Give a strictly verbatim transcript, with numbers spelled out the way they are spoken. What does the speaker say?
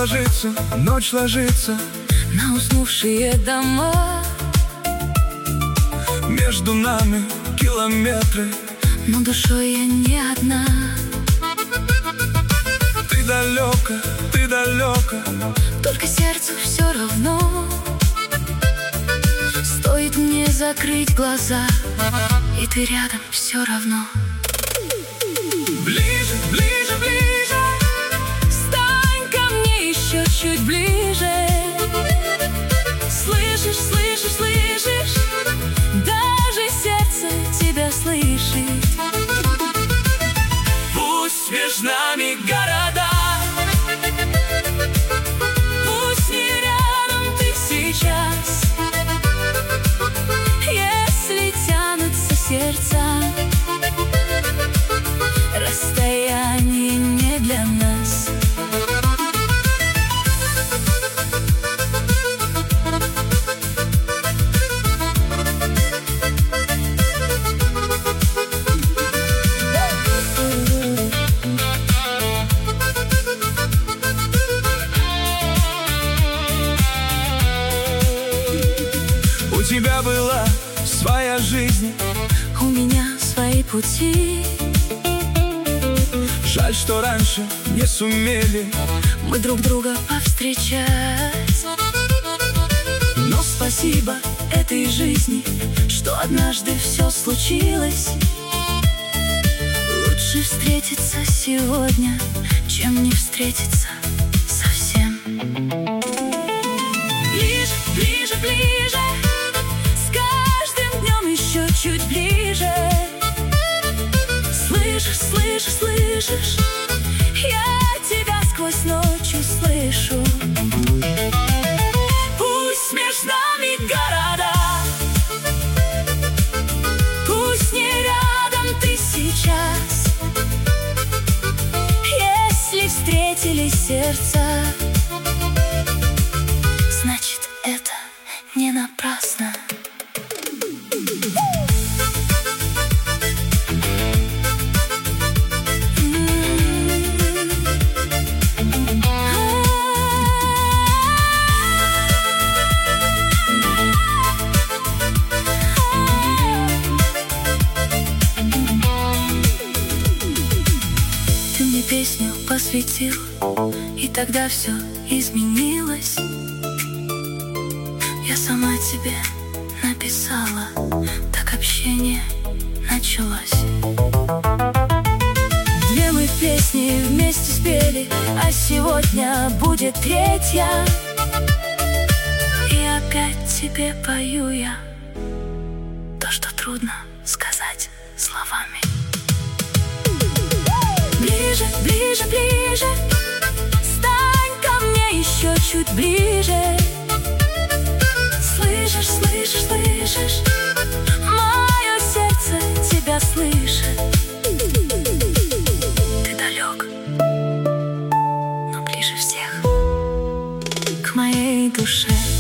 ложится, ночь ложится на уснувшие дома. Между нами километры, но душой я не одна. Ты далеко, ты далеко, только сердцу все равно. Стоит мне закрыть глаза, и ты рядом все равно. Ближе, ближе, ближе, стань ко мне еще чуть ближе. Слышишь, слышишь, слышишь, даже сердце тебя слышит. Пусть между нами города, пусть не рядом ты сейчас. Если тянутся сердца, расстояние не для нас. У тебя была своя жизнь, у меня свои пути. Жаль, что раньше не сумели мы друг друга повстречать. Но спасибо этой жизни, что однажды все случилось. Лучше встретиться сегодня, чем не встретиться совсем. Ближе, ближе, ближе, с каждым днем еще чуть ближе. Слышишь, слышишь, слышишь, я тебя сквозь ночь услышу. Пусть между нами города, пусть не рядом ты сейчас. Если встретились сердца, значит, это не напрасно. Песню посвятил, и тогда все изменилось. Я сама тебе написала, так общение началось. Две мы песни вместе спели, а сегодня будет третья. И опять тебе пою я то, что трудно сказать словами. Ближе, ближе, ближе, стань ко мне еще чуть ближе. Слышишь, слышишь, слышишь, мое сердце тебя слышит. Ты далек, но ближе всех к моей душе.